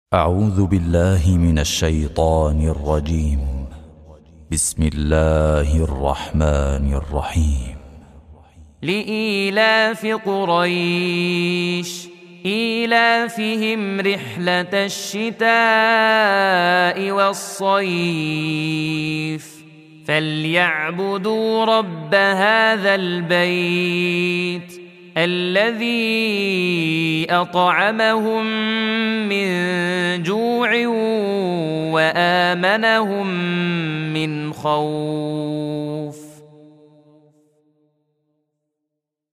أعوذ بالله من الشيطان الرجيم. بسم الله الرحمن الرحيم. لإيلاف قريش إيلافهم رحلة الشتاء والصيف فليعبدوا رب هذا البيت الذي أطعمهم من جوع وآمنهم من خوف.